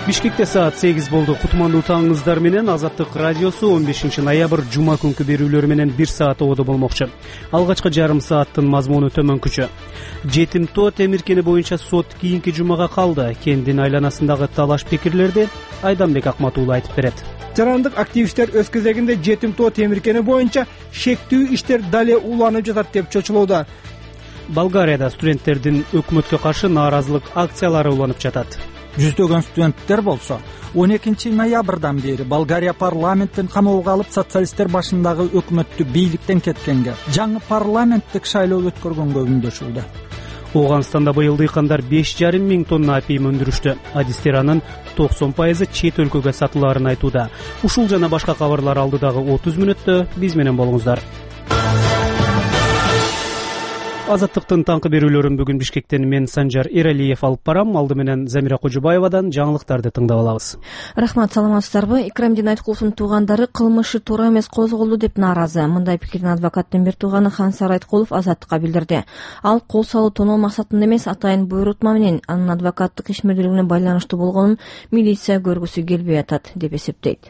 Бишкекте саат 8 болду. Кутмандуу таңыңыздар менен Азаттык радиосу 15 ноябрь жума күнкү берүүлөр менен 1 саат ободо болмокчу. Алгачкы жарым сааттын мазмуну төмөнкүчө. Жетим тоо темиркени боюнча сот кийинки жумага калды. Кендин айланасындагы талаш пикирлерди Айданбек Акматуулу айтып берет. Жарандык активисттер өз кезегинде жетим тоо темиркени боюнча шектүү иштер дале уланып жатат деп чочулууда. Болгарияда студенттердин өкмөткө каршы нааразылык акциялары уланып жатат. Жүздөгөн студенттер болсо 12 ноябрдан бери Болгария парламентин камоого алып социалисттер башындагы өкмөттү бийликтен кеткенге, жаңы парламенттик шайлоо өткөргөнгө үндөшүүдө. Ооганстанда быйыл дыйкандар 5,5 миң тонна апийим өндүрүштү. Адистер анын 90% чет өлкөгө сатылаарын айтууда. Ушул жана башка кабарлар алдыдагы 30 мүнөттө биз менен болуңуздар. Азаттыктын таңкы берүүлөрүн бүгүн Бишкектен мен Санжар Эралиев алып барам. Алды менен Замира Кожубаевадан жаңылыктарды тыңдап алабыз. Рахмат, саламатсыздарбы? Икрамдин Айткуловдун туугандары кылмышы туура эмес козголду деп нааразы. Мындай пикирин адвокаттын бир тууганы Хансар Айткулов Азаттыкка билдирди. Ал кол салуу тоноо максатында эмес, атайын буйрутма менен анын адвокаттык ишмердүүлүгүнө байланыштуу болгонун милиция көргүсү келбей атат деп эсептейт.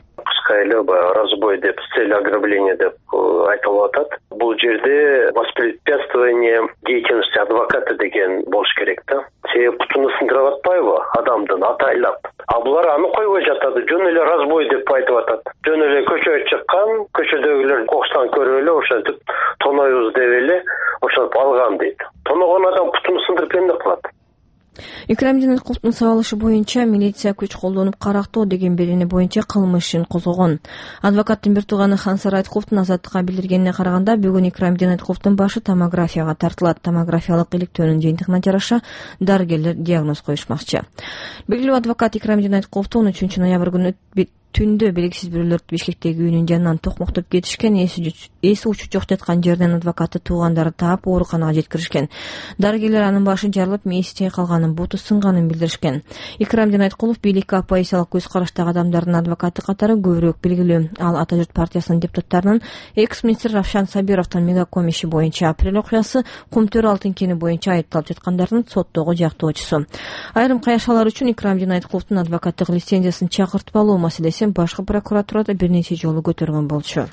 Разбой деп, с целью ограбления деп айтылып атат. Бул жерде воспрепятствование деятельности адвоката деген болуш керек да. Себеби кутуну сындырып атпайбы адамдын атайлап. А булар аны койбой жатат. Жөн эле разбой деп айтып атат. Жөн эле көчөгө чыккан, көчөдөгүлөр кокустан көрүп эле ошентип тонойбуз деп эле ошентип алган дейт. Тоногон адам кутуну сындырып эмне кылат? Икрамдин Айткуловдун сабалышы боюнча милиция күч колдонуп карактоо деген берени боюнча кылмыш ишин козгогон. Адвокаттын бир тууганы Хансар Айткуловдун Азаттыкка билдиргенине караганда, бүгүн Икрамдин Айткуловдун башы томографияга тартылат. Томографиялык иликтөөнүн жыйынтыгына жараша дарыгерлер диагноз коюшмакчы. Белгилүү адвокат Икрамдин Айткуловду 13 ноябрь күнү түндө белгисиз бирөөлөр Бишкектеги үйүнүн жанынан токмоктоп кетишкен. Эси учу жок жаткан жерден адвокатты туугандары таап ооруканага жеткиришкен. Дарыгерлер анын башы жарылып, мээси чайкалганын, буту сынганын билдиришкен. Икрамдин Айткулов бийликке оппозициялык көз караштагы адамдардын адвокаты катары көбүрөөк белгилүү. Ал Ата журт партиясынын депутаттарынын экс-министр Равшан Сабировдун мегаком иши боюнча апрель окуясы Кумтөр алтын кени боюнча айыпталып жаткандардын соттогу жактоочусу. Айрым каяшалар үчүн Икрамдин Айткуловдун адвокаттык лицензиясын чакыртпалоо маселеси башкы прокуратурада бир нече жолу көтөргөн болчу.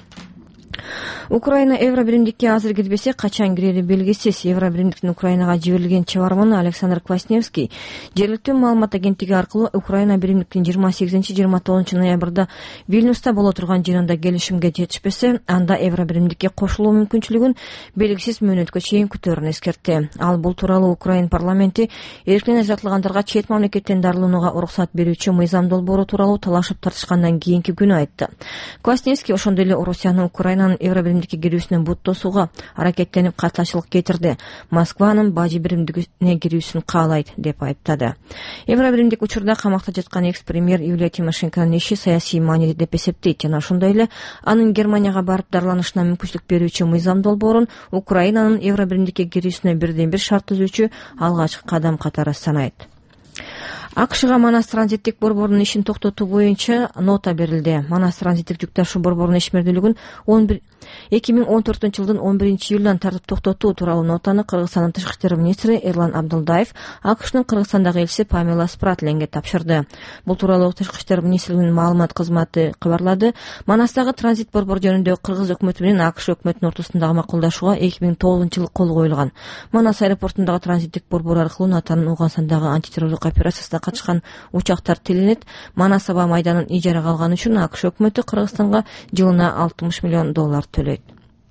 Украина Евробиримдикке азыр кирбесе, качан кирери белгисиз. Евробиримдиктин Украинага жиберилген чыгарманы Александр Квасневский жергиликтүү маалымат агенттиги аркылуу Украина биримдиктин 28-29 ноябрда Вильнюста боло турган жыйынында келишимге жетишпесе, анда Евробиримдикке кошулуу мүмкүнчүлүгүн белгисиз мөөнөткө чейин күтөөрүн эскертти. Ал бул тууралуу Украин парламенти эркин ажыратылгандарға чет мамлекеттен дарыланууга уруксат берүүчү мыйзам долбоору тууралуу талашып тартышкандан кийинки күнү айтты. Квасневский ошондой эле Орусиянын Украинанын Евробиримдикке кирүүсүнө бут тосууга аракеттенип катачылык кетирди. Москванын бажы биримдигине кирүүсүн каалайт деп айыптады. Евробиримдик учурда камакта жаткан экс-премьер Юлия Тимошенконун иши саясий маанилүү деп эсептейт жана ошондой эле анын Германияга барып дарыланышына мүмкүнчүлүк берүүчү мыйзам долбоорун Украинанын Евробиримдикке кирүүсүнө бирден бир шарт түзүүчү алгачкы кадам катары санайт. АКШга Манас транзиттик борборунун ишин токтотуу боюнча нота берилди. Манас транзиттик жүк ташуу борборунун ишмердүүлүгүн 2014 жылдын 11-июлдан тартып токтотуу тууралуу нотаны Кыргызстандын тышкы иштер министри Эрлан Абдылдаев АКШнын Кыргызстандагы элчиси Памела Спратленге тапшырды. Бул тууралуу тышкы иштер министрлигинин маалымат кызматы кабарлады. Манастагы транзит борбор жөнүндө Кыргыз өкмөтү менен АКШ өкмөтүнүн ортосундагы макулдашууга 2009 жылы кол коюлган. Манас аэропортундагы транзиттик борбор аркылуу Натанын Ооганстандагы антитеррорлук операциясына катышкан учактар тилинет. Манас аба майданын ижарага алган үчүн АКШ өкмөтү Кыргызстанга жылына $60 миллион төлөйт.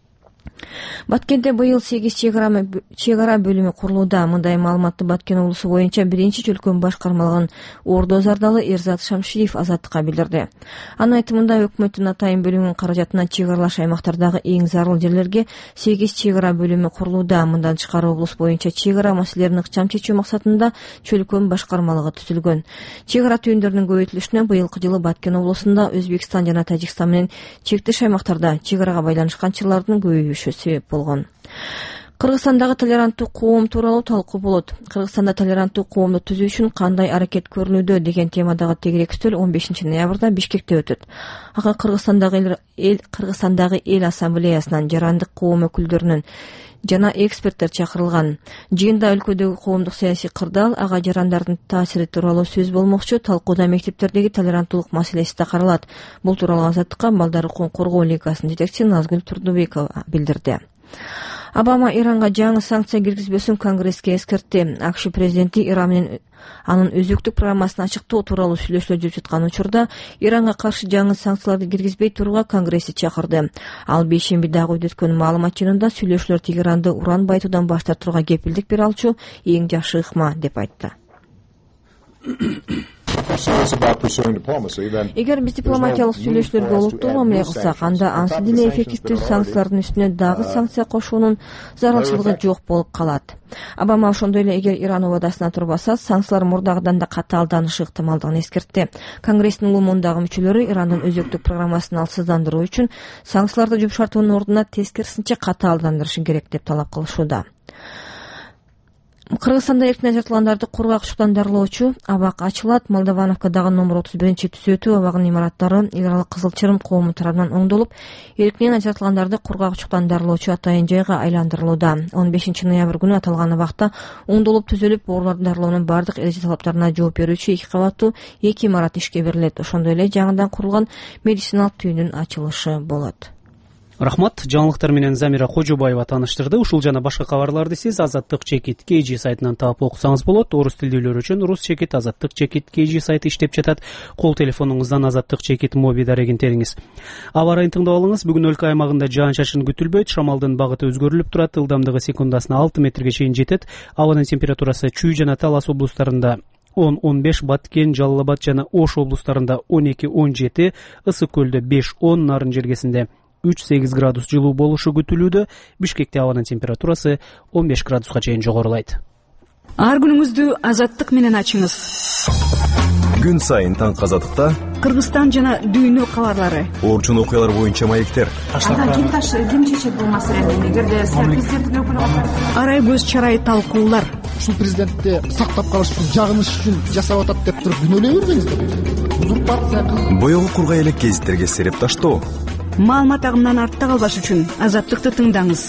Баткенде быйыл 8 чегара бөлүмү курулууда. Мындай маалыматты Баткен облусу боюнча биринчи чөлкөн башкармалыгын ордо зардалы Эрзат Шамшиев Азаттыкка билдирди. Анын айтымында өкмөттүн атайын бөлүмүнүн каражатына чегаралаш аймактардагы эң зарыл жерлерге 8 чегара бөлүмү курулууда. Мындан тышкары облус боюнча чегара маселелерин ыкчам чечүү максатында чөлкөн башкармалыгы түзүлгөн. Чегара түйүндөрүнүн көбөйтүлүшүнө быйылкы жылы Баткен облусунда Өзбекстан жана Тажикстан менен чектеш аймактарда чегарага байланышкан чырлардын көбөйүшү себеп болгон. Кыргызстандагы толеранттуу коом тууралуу талкуу болот. Кыргызстанда толеранттуу коомду түзүү үчүн кандай аракет көрүлүүдө деген темадагы тегерек үстөл 15 ноябрда Бишкекте өтөт. Ага Кыргызстандагы эл ассамблеясынан жарандык коом өкүлдөрүнүн жана эксперттер чакырылган. Жыйында өлкөдөгү коомдук саясий кырдаал, ага жарандардын таасири тууралуу сөз болмокчу. Талкууда мектептердеги толеранттуулук маселеси да каралат. Бул тууралуу Азаттыкка Балдар укугун коргоо лигасынын жетекчиси Назгүл Турдубекова билдирди. Обама Иранга жаңы санкция киргизбесин Конгресске эскертти. АКШ президенти Иран менен анын өзөктүк программасын ачыктоо тууралуу сүйлөшүүлөр жүрүп жаткан учурда Иранга каршы жаңы санкцияларды киргизбей турууга Конгрессти чакырды. Ал бейшембидагы өткөн маалымат жыйынында сүйлөшүүлөр Тегеранды уран байытуудан баш тартууга кепилдик бере алчу эң жакшы ыкма деп айтты. Эгер биз дипломатиялык сүйлөшүүлөргө олуттуу мамиле кылсак, анда ансыз деле эффективдүү санкциялардын үстүнө дагы санкция кошуунун зарылчылыгы жок болуп калат. Обама ошондой эле эгер Иран убадасына турбаса, санкциялар мурдагыдан да катаалданышы ыктымалдыгын эскертти. Конгресстин улмундагы мүчөлөрү Ирандын өзөктүк программасын алсыздандыруу үчүн санкцияларды жумшартуунун ордуна тескерисинче катаалдандырышы керек деп талап кылышууда. Кыргызстанда эркин ажыртылгандарды кургакчылыктан дарылоочу абак ачылат. Молдовановкадагы номер 31 түзөтүү абагынын имараттары эл аралык Кызыл Чырым коому тарабынан оңдолуп, эркинен ажыртылгандарды кургакчылыктан дарылоочу атайын жайга айландырылууда. 15 ноябрь күнү аталган абакта оңдолуп түзөлүп, ооруларды дарылоонун бардык эреже талаптарына жооп берүүчү 2 кабаттуу 2 имарат ишке берилет. Ошондой эле жаңыдан курулган медициналык түйүнүн ачылышы болот. Рахмат. Жаңылыктар менен Замира Кожобаева тааныштырды. Ушул жана башка кабарларды сиз Азаттык чекит KG сайтынан таап окусаңыз болот. Орус тилдүүлөр үчүн Рус чекит Азаттык чекит KG сайты иштеп жатат. Кол телефонуңуздан Азаттык чекит моби дарегин териңиз. Аба ырайын тыңдап алыңыз. Бүгүн өлкө аймагында жаан-чачын күтүлбөйт. Шамалдын багыты өзгөрүлүп турат. Ылдамдыгы секундасына 6 метрге чейин жетет. Абанын температурасы Чүй жана Талас облустарында 10-15, Баткен, Жалал Абад жана Ош облустарында 12-17, Ысык көлдө 5-10, Нарын жергесинде 3-8 градус жылуу болушу күтүлүүдө. Бишкекте абанын температурасы 15 градуска чейин жогорулайт. Ар күнүңүздү Азаттык менен ачыңыз. Күн сайын таңкы Азаттыкта Кыргызстан жана дүйнө кабарлары. Орчун окуялар боюнча маектер. Ким чечет бул маселени? Эгерде президенттин өкүлү арай көз чарай талкуулар. Ушул президентти сактап калыштын жагыныш үчүн жасап атат деп туруп күнөөлөй бербеңиздер. Узурпация. Боёгу кургай элек гезиттерге сереп таштоо. Маалымат агымынан артта калбаш үчүн Азаттыкты тыңдаңыз.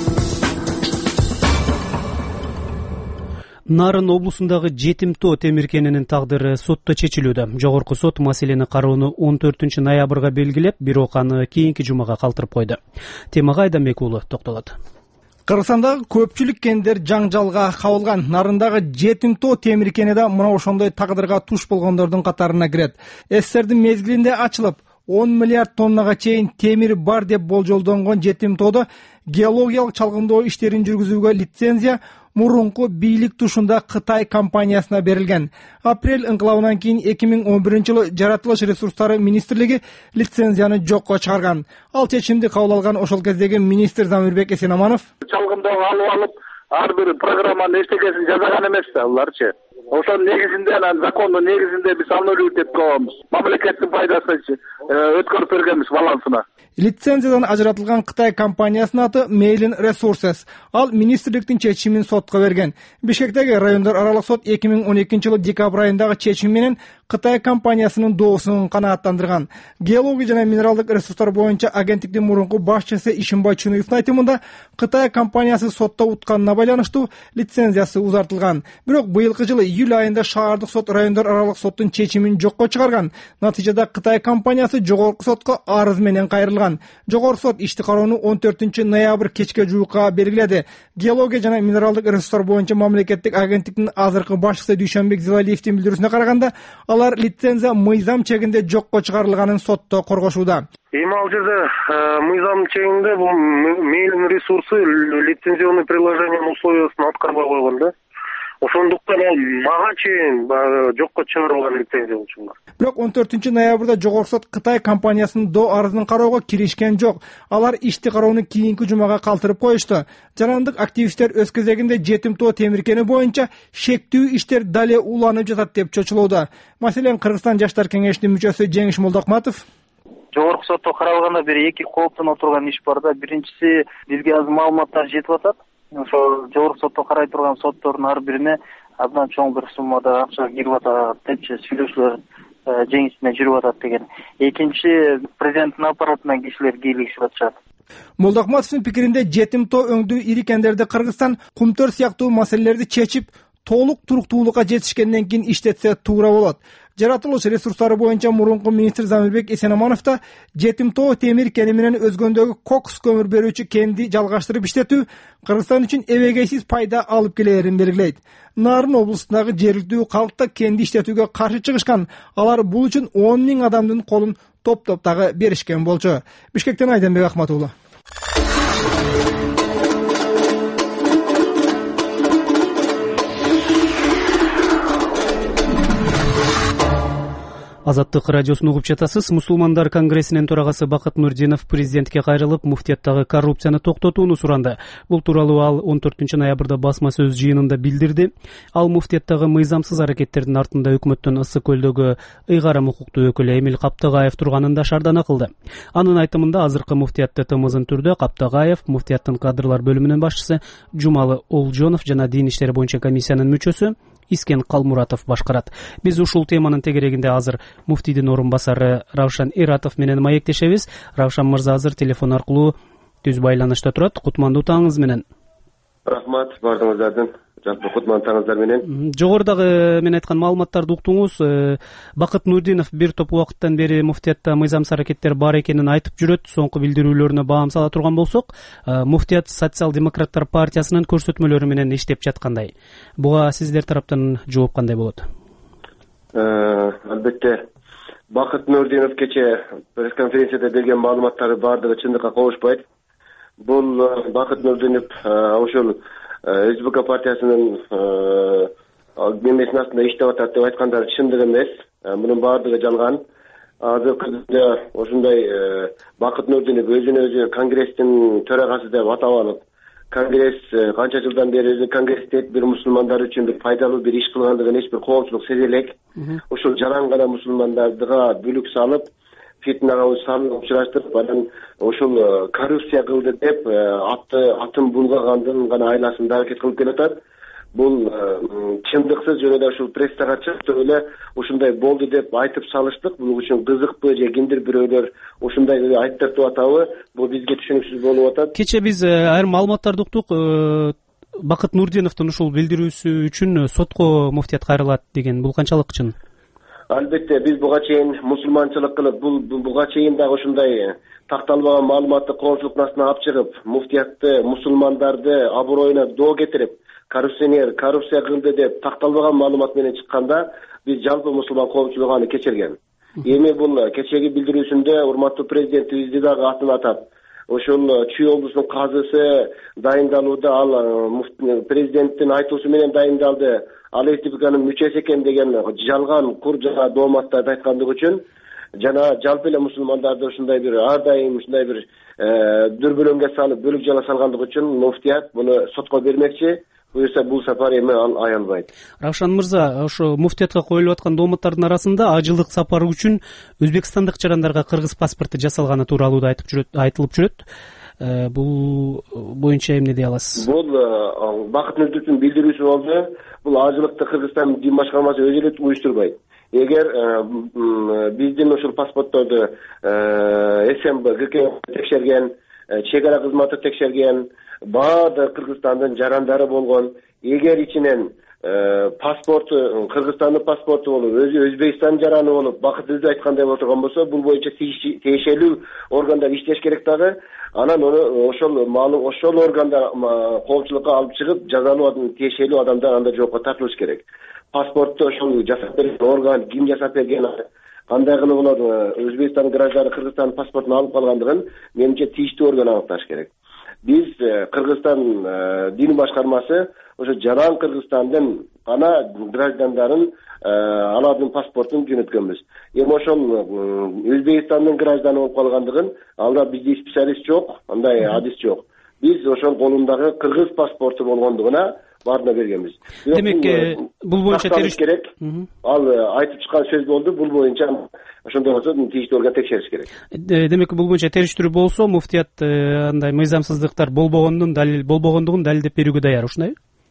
Нарын облусундагы Жетим тоо темиркенинин тагдыры сотто чечилүүдө. Жогорку сот маселени кароону 14 ноябрга белгилеп, бирок аны кийинки жумага калтырып койду. Темага Айдамбек уулу токтолот. Кыргызстандагы көпчүлүк кендер жаңжалга кабылган. Нарындагы Жетим тоо темиркени да мына ошондой тагдырга туш болгондордун катарына кирет. СССРдин мезгилинде ачылып 10 миллиард тоннага чейин темир бар деп болжолдонгон Жетим тоодо геологиялык чалгындоо иштерин жүргүзүүгө лицензия мурунку бийлик тушунда Кытай компаниясына берилген. Апрель ыңкылабынан кийин 2011-жылы Жаратылыш ресурстары министрлиги лицензияны жокко чыгарган. Ал чечимди кабыл алган ошол кездеги министр Замирбек Эсенаманов чалгындоого алып ар бир программаны эчтекесин жасаган эмес аларчы. Ошонун негизинде, закондун негизинде биз алып деп коебуз. Мамлекеттин пайдасына өткөрүп бергенбиз балансына. Лицензиядан ажыратылган Кытай компаниясынын аты Meilin Resources. Ал министрликтин чечимин сотко берген. Бишкектеги райондор аралык сот 2012-жылы декабрь айындагы чечим менен Кытай компаниясынын доосун канааттандырган. Геология жана минералдык ресурстар боюнча агенттиктин мурунку башчысы Ишимбай Чунаевдин айтымында Кытай компаниясы сотто утканына байланыштуу лицензиясы узартылган. Бирок быйылкы жылы июль айында шаардык сот райондор аралык соттун чечимин жокко чыгарган. Натыйжада Кытай компаниясы жогорку сотко арыз менен кайрылган. Жогорку сот ишти кароону 14 ноябрь кечке жуукка белгиледи. Геология жана минералдык ресурстар боюнча мамлекеттик агенттиктин азыркы башчысы Дүйшөнбек Зилалиевдин билдирүүсүнө караганда, алар лицензия мыйзам чегинде жокко чыгарылганын сотто коргошууда. Эми ал жерде мыйзам чегинде бул Meilin ресурсы лицензионный приложениянын условиясын аткарбай койгон да. Ошондуктан ал мага чейин жокко чыгарылган лицензия болчу. Бирок 14 ноябрда жогорку сот Кытай компаниясынын до арызын кароого киришкен жок. Алар ишти кароону кийинки жумага калтырып коюшту. Жарандык активисттер өз кезегинде Жетим тоо темиркени боюнча шектүү иштер дале уланып жатат деп чочулууда. Маселен, Кыргызстан жаштар кеңешинин мүчөсү Жеңиш Молдокматов жогорку сотто каралганда бир эки кооптоно турган иш бар да. Биринчиси, бизге азыр маалыматтар жетип атат. Ошол жогорку сотто карай турган соттордун ар бирине абдан чоң бир суммада акча кирип атат депчи сүйлөшүүлөр жеңисине жүрүп атат деген. Экинчи, президенттин аппаратынан кишилер кийлигишип атышат. Молдохматовдун пикиринде жетим тоо өңдүү ири кендерди Кыргызстан кумтөр сыяктуу маселелерди чечип, толук туруктуулукка жетишкенден кийин иштетсе туура болот. Жаратылыш ресурстары боюнча мурунку министр Замирбек Эсенаманов да жетим тоо темир кени менен өзгөндөгү кокс көмүр берүүчү кенди жалгаштырып иштетүү Кыргызстан үчүн эбегейсиз пайда алып келерин белгилейт. Нарын облустундагы жергиликтүү калк да кенди иштетүүгө каршы чыгышкан. Алар бул үчүн 10 000 адамдын колун топтоп дагы беришкен болчу. Бишкектен Айданбек Акматуулу. Азаттык радиосун угуп жатасыз. Мусулмандар конгрессинин төрагасы Бакыт Нурдинов президентке кайрылып, муфтияттагы коррупцияны токтотууну суранды. Бул тууралуу ал 14-ноябрда басма сөз жыйынында билдирди. Ал муфтияттагы мыйзамсыз аракеттердин артында өкмөттүн Ысык көлдөгү ыйгарым укуктуу өкүлү Эмил Каптагаев турганын да шардана кылды. Анын айтымында азыркы муфтиятты тымызын түрдө Каптагаев, муфтияттын кадрлар бөлүмүнүн башчысы Жумалы Олжонов жана дин иштери боюнча комиссиянын мүчөсү Искен Калмуратов башкарат. Биз ушул теманын тегерегинде азыр муфтийдин орун басары Равшан Иратов менен маектешебиз. Равшан мырза азыр телефон аркылуу түз байланышта турат. Кутмандуу таңыңыз менен. Рахмат бардыгыңыздардын жалпы кутмандуу таңыңыздар менен. Жогорудагы мен айткан маалыматтарды уктуңуз. Бакыт Нурдинов бир топ убакыттан бери муфтиятта мыйзамсыз аракеттер бар экенин айтып жүрөт. Соңку билдирүүлөрүнө баам сала турган болсок, муфтият социал-демократтар партиясынын көрсөтмөлөрү менен иштеп жаткандай. Буга сиздер тараптан жооп кандай болот? Албетте Бакыт Нурдинов кече пресс-конференцияда берген маалыматтары баардыгы чындыкка кошпойт. Бул Бакыт Нурдинов ошол СБК партиясынын немесинин астында иштеп атат деп айткандары чындык эмес. Мунун баардыгы жалган. Азыркы күндө ошондой Бакыт Нурдинов өзүн өзү конгресстин төрагасы деп атап алып, конгресс канча жылдан бери конгрессте бир мусулмандар үчүн бир пайдалуу бир иш кылгандыгын эч бир коомчулук сезе элек. Ушул жаран гана мусулмандардыга бүлүк салып, фитнага учураштырып, анан ушул коррупция кылды деп атын булгагандын гана айласында аракет кылып келатат. Бул чындыксыз жөн эле ушул прессага чыктып эле ушундай болду деп айтып салыштык. Бул үчүн кызыкпы же кимдир бирөөлөр ушундай айтып атабы? Бул бизге түшүнүксүз болуп атат. Кече биз айрым маалыматтарды уктук. Бакыт Нурдиновдун ушул билдирүүсү үчүн сотко муфтият кайрылат деген. Бул канчалык чын? Албетте биз буга чейин мусулманчылык кылып, буга чейин дагы ушундай такталбаган маалыматты коомчулуктун астына алып чыгып, муфтиятты, мусулмандарды аброюна доо кетирип, коррупция кылды деп такталбаган маалымат менен чыкканда, биз жалпы мусулман коомчулугу аны кечирген. Эми бул кечеги билдирүүсүндө урматтуу президентибизди дагы атын атап, ошол Чүй облусунун казысы дайындалууда, ал президенттин айтуусу менен дайындалды, ал СДПКнын мүчөсү экен деген жалган кур жана дооматтарды айткандыгы үчүн жана жалпы эле мусулмандарды ушундай бир ар дайым ушундай бир дүрбөлөңгө салып, бөлүк жала салгандыгы үчүн муфтият муну сотко бермекчи. Буюрса бул сапар эми ал аялбайт. Равшан мырза, ошо муфтиятка коюлуп аткан дооматтардын арасында ажылык сапары үчүн өзбекстандык жарандарга кыргыз паспорту жасалганы тууралуу да айтылып жүрөт. Бул боюнча эмне дей аласыз? Бул Бакыт Нурдиновдун билдирүүсү болду. Бул ажылыкты Кыргызстан дин башкармасы өзү эле уюштурбайт. Эгер биздин ушул паспортторду СМБ ГК текшерген, чек ара кызматы текшерген, баардык Кыргызстандын жарандары болгон, эгер ичинен паспорту Кыргызстандын паспорту болуп, өзү Өзбекстан жараны болуп, Бакыт өзү айткандай боло турган болсо, бул боюнча тиешелүү органдар иштеш керек дагы. Анан ошол органдар коомчулукка алып чыгып, жазалуу тиешелүү адамдар анда жоопко тартылыш керек. Паспорту ошол жасап берген орган ким жасап берген, кандай кылып болот, Өзбекстан гражданы Кыргызстан паспортун алып калгандыгын менимче тийиштүү орган аныкташ керек. Биз Кыргызстан дин башкармасы ошо жаран Кыргызстандын гана граждандарын алардын паспортун жөнөткөнбүз. Эми ошол Өзбекстандын гражданы болуп калгандыгын, алда бизде специалист жок, андай адис жок. Биз ошол колундагы кыргыз паспорту болгондугуна баарына бергенбиз. Демек, бул боюнча териштүү керек. Ал айтып чыккан сөз болду. Бул боюнча ошондой болсо тийиштүү орган текшериш керек. Демек, бул боюнча териштүү болсо, муфтият андай мыйзамсыздыктар болбогондугун далилдеп берүүгө даяр, ушундайбы?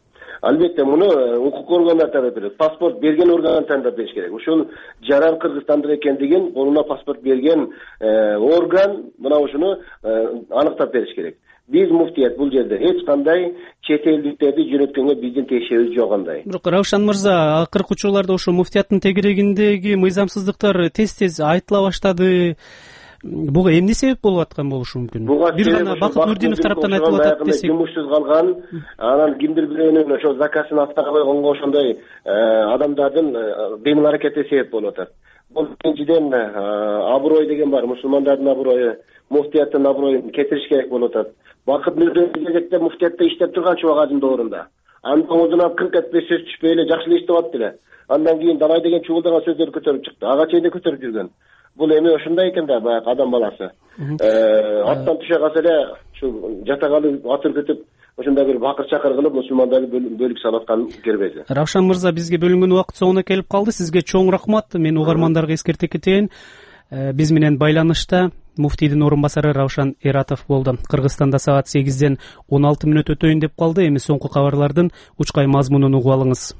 Албетте муну укук органдар тандап берет. Паспорт берген орган тандап бериш керек. Ушул жаран Кыргызстандык экендигин, колуна паспорт берген орган мына ушуну аныктап бериш керек. Биз муфтият бул жерде эч кандай чет элдиктерди жөнөткөнгө биздин тиешебиз жок андай. Бирок Раушан мырза, акыркы учурларда ошо муфтияттын тегерегиндеги мыйзамсыздыктар тез айтыла баштады. Буга эмне себеп болуп аткан болушу мүмкүн? Бир гана Бакыт Нурдинов тараптан айтылып атат десек, жумушсуз калган, анан кимдир бирөөнүн ошо заказын астага койгонго ошондой адамдардын кыймыл аракети себеп болуп атат. Бул экинчиден аброй деген бар, мусулмандардын аброю, муфтияттын аброюн кетириш керек болуп атат. Бакыт Нурдинов кезекте муфтиятта иштеп турган чубагадын доорунда. Анын оозунан кырк этпей сөз түшпөй эле жакшы эле иштеп атты эле. Андан кийин далай деген чугулдаган сөздөрдү көтөрүп чыкты. Ага чейин көтөрүп жүргөн. Бул эми ошондой экен да, баягы адам баласы. Аттан түшө калса эле ушу жатагалы ат үркүтүп, ошондой бир бакыр чакыр кылып мусулмандарды бөлүк салаткан кербези. Равшан мырза, бизге бөлүнгөн убакыт соңуна келип калды. Сизге чоң рахмат. Мен угармандарга эскерте кетейин. Биз менен байланышта муфтийдин орун басары Раушан Эратов болду. Кыргызстанда саат 8ден 16 мүнөт өтөйүн деп калды. Эми соңку кабарлардын учкай мазмунун угуп алыңыз.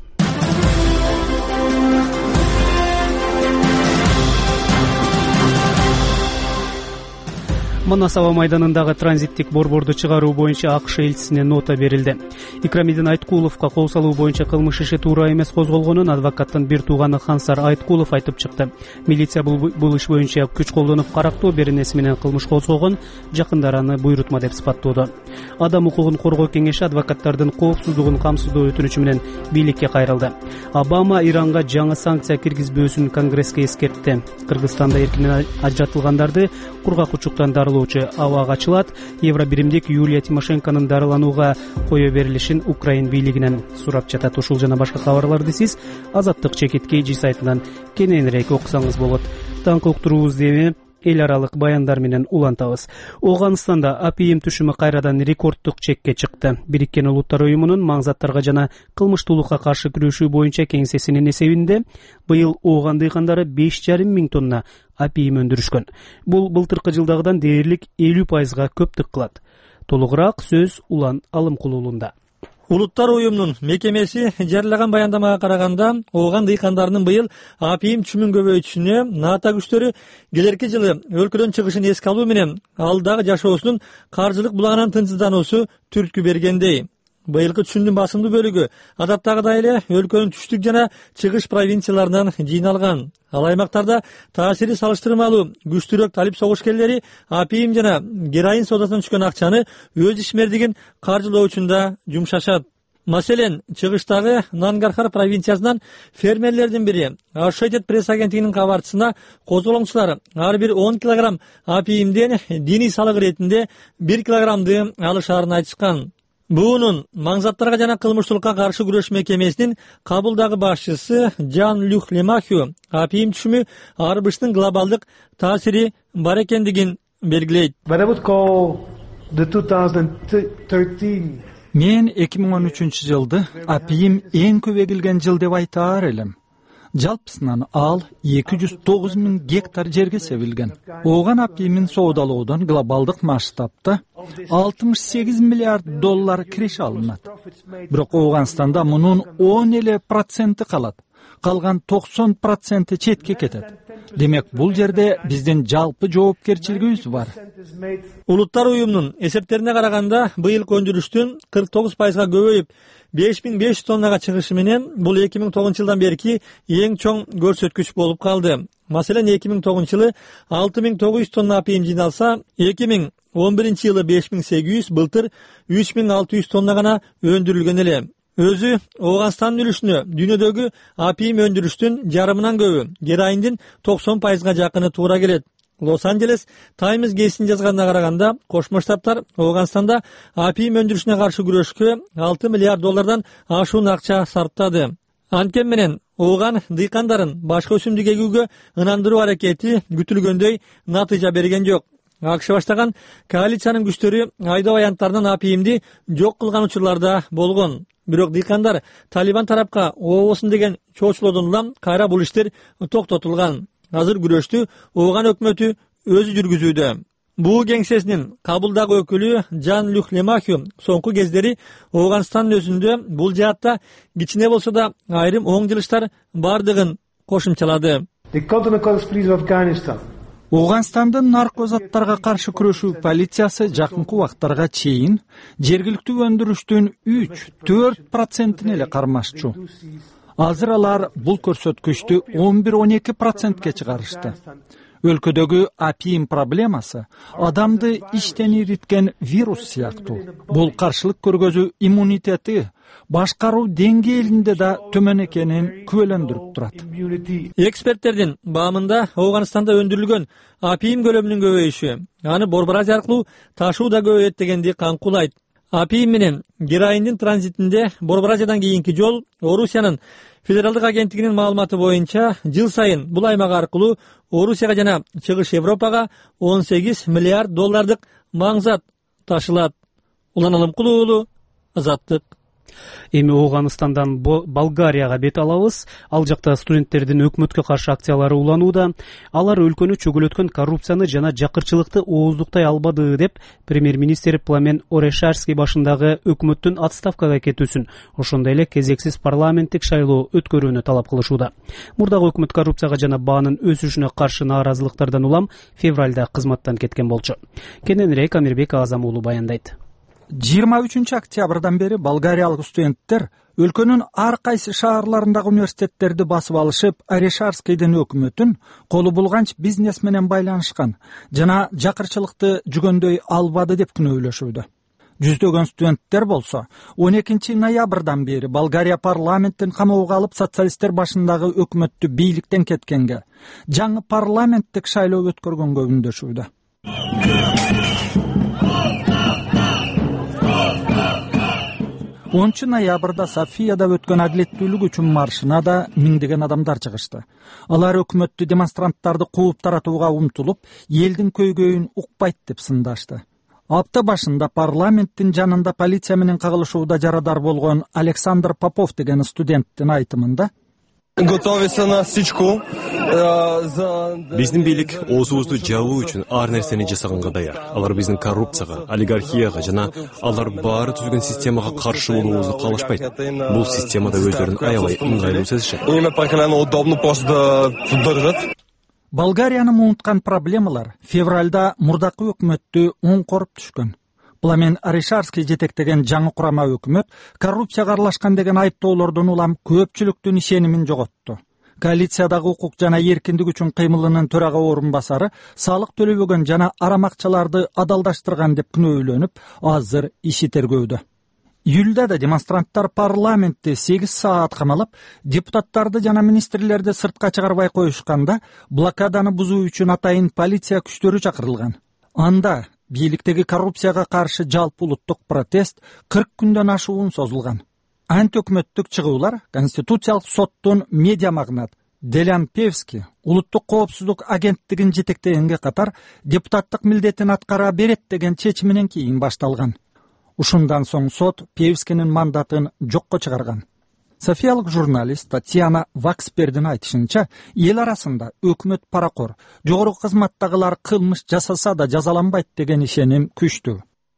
Манас аба майданындагы транзиттик борборду чыгаруу боюнча АКШ элчисине нота берилди. Икрамидин Айткуловго кол салуу боюнча кылмыш иши туура эмес козголгонун адвокаттын бир тууганы Хансар Айткулов айтып чыкты. Милиция бул иш боюнча күч колдонуп карактоо беренеси менен кылмыш козгогон, жакындары аны буйрутма деп сыпаттоодо. Адам укугун коргоо кеңеши адвокаттардын коопсуздугун камсыздоо өтүнүчү менен бийликке кайрылды. Обама Иранга жаңы санкция киргизбөөсүн Конгресске эскертти. Кыргызстанда эркинен ажыратылгандарды кургак учуктан абага ачылат. Евробиримдик Юлия Тимошенконун дарыланууга кое берилишин Украин бийлигинен сурап жатат. Ушул жана башка кабарларды сиз Азаттык ЧК сайтынан кененирээк окусаңыз болот. Таңкы уктуруубузду эми эл аралык баяндар менен улантабыз. Ооганстанда апийим түшүмү кайрадан рекорддук чекке чыкты. Бириккен Улуттар уюмунун маңзаттарга жана кылмыштуулукка каршы күрөшүү боюнча кеңсесинин эсебинде быйыл Ооган дыйкандары 5,5 миң тонна апийим өндүрүшкөн. Бул былтыркы жылдагыдан дээрлик 50% көптүк кылат. Толугураак сөз Улан Алымкулуулунда. Улуттар уюмунун мекемеси жарыяган баяндамага караганда, Ооган дыйкандарынын быйыл апийим түшүмүн көбөйтүшүнө НАТО күчтөрү келерки жылы өлкөдөн чыгышын эске алуу менен алдагы жашоосунун каржылык булагынан тынчсыздануусу түрткү бергендей. Быйылкы түшүмдүн басымдуу бөлүгү адаттагыдай эле өлкөнүн түштүк жана чыгыш провинцияларынан жыйналган. Ал аймактарда таасири салыштырмалуу күчтүүрөөк талип согушкерлери апийим жана героин соодасынан түшкөн акчаны өз ишмердигин каржылоо үчүн да жумшашат. Маселен, чыгыштагы Нангархар провинциясынан фермерлердин бири Associated Press агенттигинин кабарчысына козголоңчулар ар бир 10 килограмм апийимден диний салык иретинде 1 килограммды алышаарын айтышкан. Буунун маңзаттарга жана кылмыштуулукка каршы күрөш мекемесинин Кабулдагы башчысы Жан Люк Лемахю апийим түшүмү арбыштын глобалдык таасири бар экендигин белгилейт. Мен 2013 жылды апийим эң көп эгилген жыл деп айтаар элем. Жалпысынан ал 209 миң гектар жерге себилген. Ооган апийимин соодалоодон глобалдык масштабта 68 миллиард доллар кириш алынат. Бирок Ооганстанда мунун 10% калат. Калган 90% четке кетет. Демек, бул жерде биздин жалпы жоопкерчилигибиз бар. Улуттар уюмунун эсептерине караганда, быйылкы өндүрүштүн 49% көбөйүп, 5500 тоннага чыгышы менен бул 2009 жылдан берки эң чоң көрсөткүч болуп калды. Маселен, 2009 жылы 6900 тонна апийим жыйналса, 2011 жылы 5800, былтыр 3600 тонна гана өндүрүлгөн эле. Өзү Ооганстандын үлүшүнө дүйнөдөгү апийим өндүрүштүн жарымынан көбү, героиндин 90% жакыны туура келет. Лос-Анджелес Таймс гезитине жазганына караганда, Кошмо Штаттар Ооганстанда апийим өндүрүшүнө каршы күрөшкө 6 миллиард доллардан ашуун акча сарптады. Анткени менен Ооган дыйкандарын башка өсүмдүк эгүүгө ынандыруу аракети күтүлгөндөй натыйжа берген жок. АКШ баштаган коалициянын күчтөрү айдоо аянттарынан апийимди жок кылган учурларда болгон. Бирок дыйкандар Талибан тарапка ообосун деген чоочулоодон улам кайра бул иштер токтотулган. Азыр күрөштү Ооган өкмөтү өзү жүргүзүүдө. буу кеңсесинин Кабулдагы өкүлү Жан Люк Лемахю соңку кездери Ооганстандын өзүндө бул жаатта кичине болсо да айрым оң жылыштар бардыгын кошумчалады. Ооганстандын наркозаттарга каршы күрөшүү полициясы жакынкы убактарга чейин жергиликтүү өндүрүштүн 3-4% эле кармашчу. Азыр алар бул көрсөткүчтү 11-12%ке чыгарышты. Өлкөдөгү опиум проблемасы адамды иштен ириткен вирус сыяктуу. Бул каршылык көргөзүү иммунитети башкаруу деңгээлинде да төмөн экенин күбөлөндүрүп турат. Эксперттердин баамында Ооганстанда өндүрүлгөн опиум көлөмүнүн көбөйүшү аны Борбор Азия аркылуу ташуу да көбөйөт дегенди камкулайт. Опиум менен героиндин транзитинде Борбор Азиядан кийинки жол Орусиянын Федералдык агенттигинин маалыматы боюнча жыл сайын бул аймак аркылуу Орусияга жана Чыгыш Европага 18 миллиард доллардык маңзат ташылат. Улан Алымкул уулу, Азаттык. Эми Ооганстандан Болгарияга бет алабыз. Ал жакта студенттердин өкмөткө каршы акциялары уланууда. Алар өлкөнү чөгөлөткөн коррупцияны жана жакырчылыкты ооздуктай албады деп премьер-министр Пламен Орешарский башындагы өкмөттүн отставкага кетүүсүн, ошондой эле кезексиз парламенттик шайлоо өткөрүүнү талап кылышууда. Мурдагы өкмөт коррупцияга жана баанын өсүшүнө каршы нааразылыктардан улам февралда кызматтан кеткен болчу. Кененирээк Амирбек Азам уулу баяндайт. 23 октябрдан бери болгариялык студенттер өлкөнүн ар кайсы шаарларындагы университеттерди басып алышып, Орешарскийдин өкмөтүн колу булганч бизнес менен байланышкан жана жакырчылыкты жүгөндөй албады деп күнөөлөшүүдө. Жүздөгөн студенттер болсо 12 ноябрдан бери Болгария парламенттин камоого алып социалисттер башындагы өкмөттү бийликтен кеткенге, жаңы парламенттик шайлоо өткөргөнгө үндөшүүдө. 10 ноябрда Софияда өткөн адилеттүүлүк үчүн маршына да миңдеген адамдар чыгышты. Алар өкмөттү демонстранттарды кууп таратууга умтулуп, элдин көйгөйүн укпайт деп сындашты. Апта башында парламенттин жанында полиция менен кагылышууда жарадар болгон Александр Попов деген студенттин айтымында: Биздин бийлик оозубузду жабуу үчүн ар нерсени жасаганга даяр. Алар биздин коррупцияга, олигархияга жана алар баары түзүлгөн системага каршы болуубузду каалашпайт. Бул системада өздөрүн аябай ыңгайлуу сезишет. Болгарияны муунткан проблемалар февралда мурдакы өкмөттү оң коруп түшкөн. Пламен Орешарский жетектеген жаңы курама өкмөт коррупцияга аралашкан деген айыптоолордон улам көпчүлүктүн ишенимин жоготту. Коалициядагы укук жана эркиндик үчүн кыймылынын төрага орун басары салык төлөбөгөн жана арамакчаларды адалдаштырган деп күнөөлөнүп, азыр иши тергөөдө. Июлда да демонстранттар парламентти 8 саат камалап, депутаттарды жана министрлерди сыртка чыгарбай коюшканда, блокаданы бузуу үчүн атайын полиция күчтөрү чакырылган. Анда бийликтеги коррупцияга каршы жалпы улуттук протест 40 күндөн ашуун созулган. Антиөкмөттүк чыгуулар Конституциялык соттун медиа магнат Делян Певски улуттук коопсуздук агенттигин жетектегенге катар депутаттык милдетин аткара берет деген чечиминен кийин башталган. Ушундан соң сот Певскинин мандатын жокко чыгарган. Софиялык журналист Татьяна Вакспердин айтышынча, эл арасында өкмөт паракор, жогорку кызматтагылар кылмыш жасаса да жазаланбайт деген ишеним күчтүү.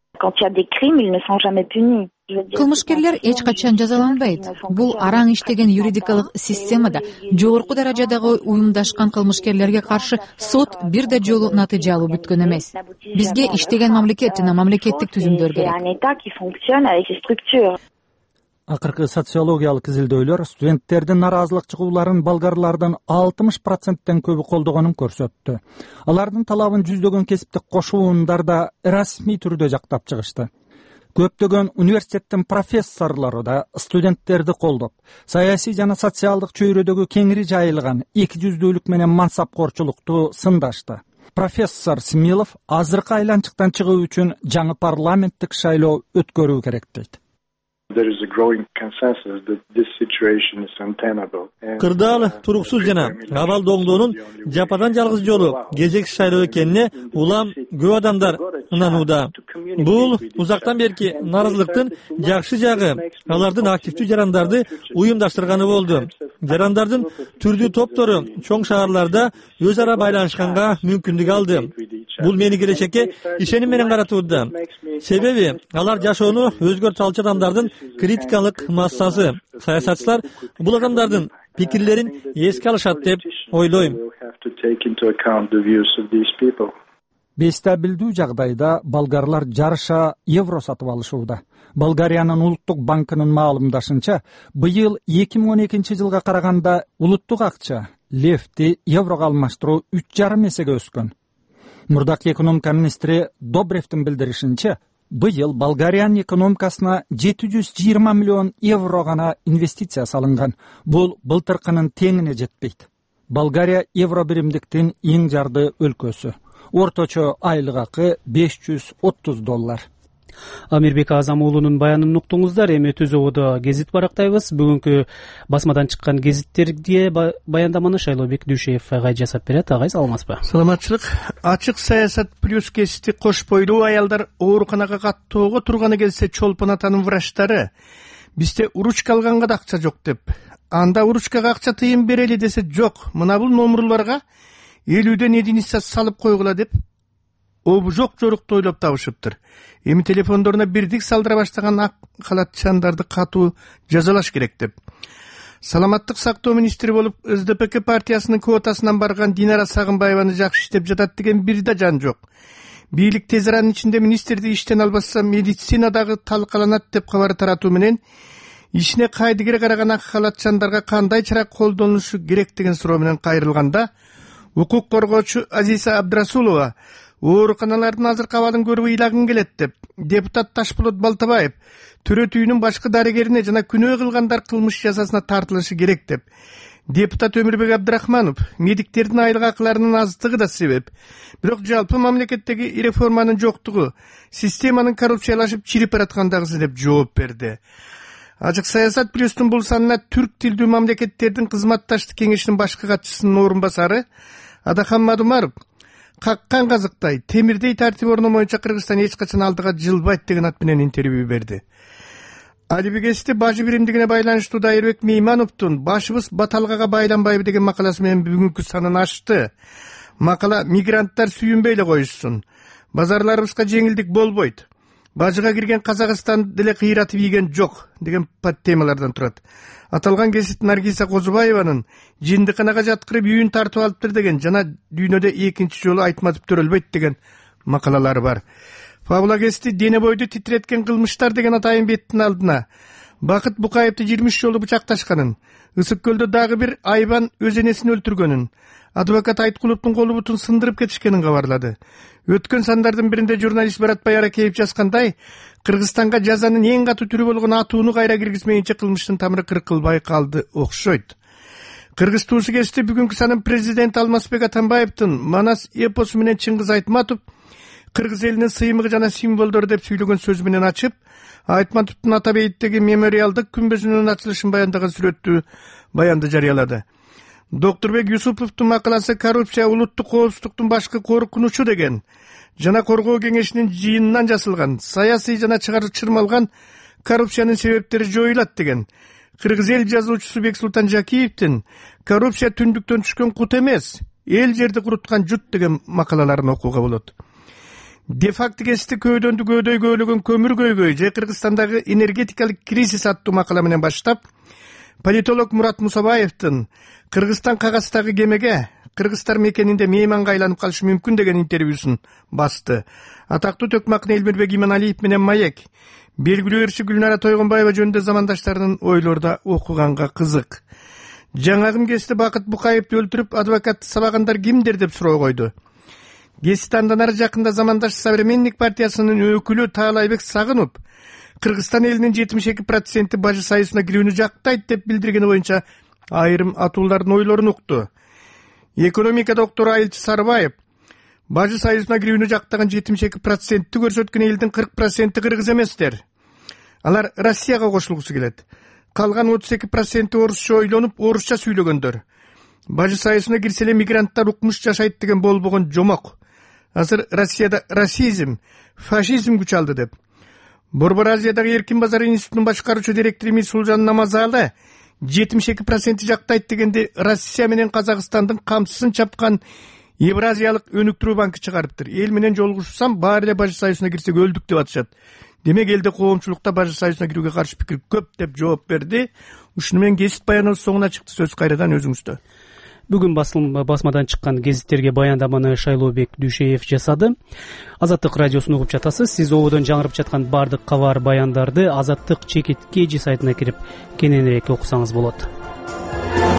Кылмышкерлер эч качан жазаланбайт. Бул араң иштеген юридикалык системада жогорку даражадагы уюмдашкан кылмышкерлерге каршы сот бир да жолу натыйжалуу бүткөн эмес. Бизге иштеген мамлекет жана мамлекеттик түзүмдөр керек. Акыркы социологиялык изилдөөлөр студенттердин нараазылык чыгууларын болгарлардын 60%тен көбү колдогонун көрсөттү. Алардын талабын жүздөгөн кесиптик кошуундар да расмий түрдө жактап чыгышты. Көптөгөн университеттин профессорлору да студенттерди колдоп, саясий жана социалдык чөйрөдөгү кеңири жайылган эки жүздүүлүк менен мансапкорчулукту сындашты. Профессор Смилов азыркы айланчыктан чыгуу үчүн жаңы парламенттик шайлоо өткөрүү керек дейт. Кырдаал туруксуз жана абалдооңдоонун жападан жалгыз жолу кезексиз шайлоо экенине улам көп адамдар ынанууда. Бул узактан берки нааразылыктын жакшы жагы алардын активдүү жарандарды уюмдаштырганы болду. Жарандардын түрдүү топтору чоң шаарларда өз ара байланышканга мүмкүндүк алды. бул мени келечекке ишеним менен каратууда. Себеби алар жашоону өзгөртө алчу адамдардын критикалык массасы. Саясатчылар бул адамдардын пикирлерин эске алышат деп ойлойм. Бестабилдүү жагдайда болгарлар жарыша евро сатып алышууда. Болгариянын улуттук банкынын маалымдашынча, быйыл 2012 жылга караганда улуттук акча левти еврого алмаштыруу 3,5 эсеге өскөн. Мурдакы экономика министри Добревдин билдиришинче, быйыл Болгариянын экономикасына 720 миллион евро гана инвестиция салынган. Бул былтыркынын теңине жетпейт. Болгария евро биримдиктин эң жарды өлкөсү. Орточо айлык акы $530. Амирбек Азам уулунун баянын уктуңуздар. Эми Түзө Ободо гезит барактайбыз. Бүгүнкү басмадан чыккан гезиттерге баяндаманы Шайлообек Дүйшеев агай жасап берет. Агай, саламатсызбы? Саламатчылык. Ачык саясат плюс гезити кош бойлуу аялдар ооруканага каттоого турганы келсе Чолпон атанын врачтары бизде уручка алганга да акча жок деп, анда уручкага акча тыйын берели десе жок, мына бул номурларга 50ден единица салып койгула деп жок жорукты ойлоп табышыптыр. Эми телефондоруна бирдик салдыра баштаган ак халатчандарды катуу жазалаш керек деп. Саламаттык сактоо министри болуп СДПК партиясынын квотасынан барган Динара Сагынбаеваны жакшы иштеп жатат деген бир да жан жок. Бийлик тез аранын ичинде министрди иштен албаса медицинадагы талкаланат деп кабар таратуу менен ишине кайдыгер караган ак халатчандарга кандай чара колдонулушу керек деген суроо менен кайрылганда, укук коргоочу Азиза Абдрасулова ооруканалардын азыркы абалын көрүп ыйлагың келет деп, депутат Ташболот Балтабаев төрөт үйүнүн башкы дарыгерине жана күнөө кылгандар кылмыш жазасына тартылышы керек деп, депутат Өмүрбек Абдрахманов медиктердин айлык акыларынын аздыгы да себеп, бирок жалпы мамлекеттеги реформанын жоктугу системанын коррупциялашып чирип бараткандагысы деп жооп берди. Ачык саясат плюстун бул санына түрк тилдүү мамлекеттердин кызматташтык кеңешинин башкы катчысынын орун басары Адахан Мадумаров каккан казыктай, темирдей тартип орноо боюнча Кыргызстан эч качан алдыга жылбайт деген ат менен интервью берди. Алибегести бажы биримдигине байланыштуу Дайырбек Меймановдун башыбыз баталгага байланбайбы деген макаласы менен бүгүнкү санын ачты. Макала мигранттар сүйүнбөй эле коюшсун, базарларыбызга жеңилдик болбойт, бажыга кирген Казакстан деле кыйратып ийген жок деген темалардан турат. Аталган гезит Наргиза Козубаеванын жиндиканага жаткырып үйүн тартып алыптыр деген жана дүйнөдө экинчи жолу айтматып төрөлбөйт деген макалалары бар. Фабула гезити дене бойду титиреткен кылмыштар деген атайын беттин алдына Бакыт Букаевди 23 жолу бычакташканын, Ысык көлдө дагы бир айбан өз энесин өлтүргөнүн, адвокат Айткуловдун колу бутун сындырып кетишкенин кабарлады. Өткөн сандардын биринде журналист Баратбай Аракеев жазгандай, Кыргызстанга жазанын эң катуу түрү болгон атууну кайра киргизмейинче кылмыштын тамыры кыркылбай калды окшойт. Кыргыз туусу кести бүгүнкү санын президент Алмазбек Атамбаевдин Манас эпосу менен Чыңгыз Айтматов кыргыз элинин сыймыгы жана символдору деп сүйлөгөн сөзү менен ачып, Айтматовдун Ата бейиттеги мемориалдык күмбөзүнүн ачылышын баяндаган сүрөттүү баянды жарыялады. Докторбек Юсуповдун макаласы коррупция улуттук коопсуздуктун башкы коркунучу деген жана коргоо кеңешинин жыйынынан жасалган, саясий жана чырмалган коррупциянын себептери жоюлат деген. Кыргыз эл жазуучусу Бексултан Жакиевдин коррупция түндүктөн түшкөн кут эмес, эл жерди куруткан жут деген макалаларын окууга болот. Де-факто кести көөдөндү көөдөй көөлөгөн көмүр көйгөй же Кыргызстандагы энергетикалык кризис аттуу макала менен баштап, политолог Мурат Мусабаевдин Кыргызстан кагастагы кемеге кыргыздар мекенинде мейманга айланып калышы мүмкүн деген интервьюсун басты. Атактуу Төкмакын Элмирбек Иманалиев менен Маек, белгилүү ырчы Гүлнара Тойгонбаева жөнүндө замандаштарынын ойлору да окуганга кызык. Жаңагым кести Бакыт Букаевди өлтүрүп адвокатты сабагандар кимдер деп суроо койду. Гесистандан ары жакында замандаш Современник партиясынын өкүлү Таалайбек Сагынов Кыргызстан элинин 72% бажы союзуна кирүүнү жактайт деп билдиргени боюнча айрым атуулардын ойлорун укту. Экономика доктору Айылчы Сарыбаев бажы союзуна кирүүнү жактаган 72%-ті көрсөткөн элдин 40%-і кыргыз эместер. Алар Россияга кошулгусу келет. Калган 32% орусча ойлонуп, орусча сүйлөгөндөр. Бажы союзуна кирсе эле мигранттар укмуш жашайт деген болбогон жомок. Азыр Россияда расизм, фашизм күч алды деп. Борбор Азиядагы эркин базар институтунун башкаруучу директору Мисулжан Намазалы 72% жактайт дегенде Россия менен Казакстандын камсысын чапкан Евразиялык өнүктүрүү банкы чыгарыптыр. Эл менен жолугушсам баары эле Бажы союзуна кирсек өлдүк деп атышат. Демек элде коомчулукта Бажы союзуна кирүүгө каршы пикир көп деп жооп берди. Ушуну менен гезит баяныбыз соңуна чыкты. Сөз кайрадан өзүңүздө. Бүгүн басмадан чыккан гезиттерге баяндаманы Шайлообек Дүйшеев жасады. Азаттык радиосун угуп жатасыз. Сиз ободон жаңырып жаткан бардык кабар баяндарды Азаттык чекит KG сайтына кирип кененирээк окусаңыз болот.